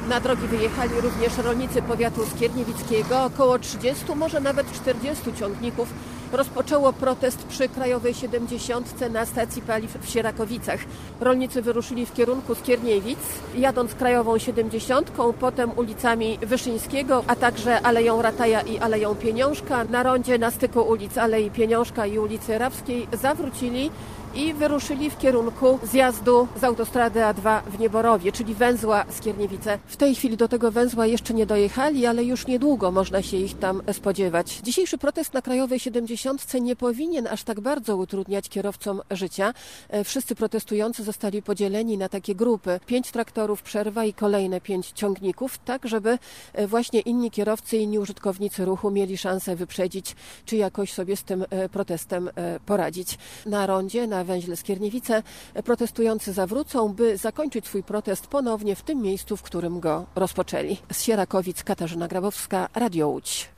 Na drogi wyjechali również rolnicy powiatu skierniewickiego. Około 30, może nawet 40 ciągników rozpoczęło protest przy Krajowej 70 na stacji paliw w Sierakowicach. Rolnicy wyruszyli w kierunku Skierniewic, jadąc Krajową 70, potem ulicami Wyszyńskiego, a także Aleją Rataja i Aleją Pieniążka. Na rondzie na styku ulic Alei Pieniążka i ulicy Rawskiej zawrócili i wyruszyli w kierunku zjazdu z autostrady A2 w Nieborowie, czyli węzła Skierniewice. W tej chwili do tego węzła jeszcze nie dojechali, ale już niedługo można się ich tam spodziewać. Dzisiejszy protest na Krajowej 70 nie powinien aż tak bardzo utrudniać kierowcom życia. Wszyscy protestujący zostali podzieleni na takie grupy. 5 traktorów, przerwa i kolejne 5 ciągników, tak żeby właśnie inni kierowcy, inni użytkownicy ruchu mieli szansę wyprzedzić, czy jakoś sobie z tym protestem poradzić. Na rondzie, na węźle Skierniewice protestujący zawrócą, by zakończyć swój protest ponownie w tym miejscu, w którym go rozpoczęli. Z Sierakowic Katarzyna Grabowska, Radio Łódź.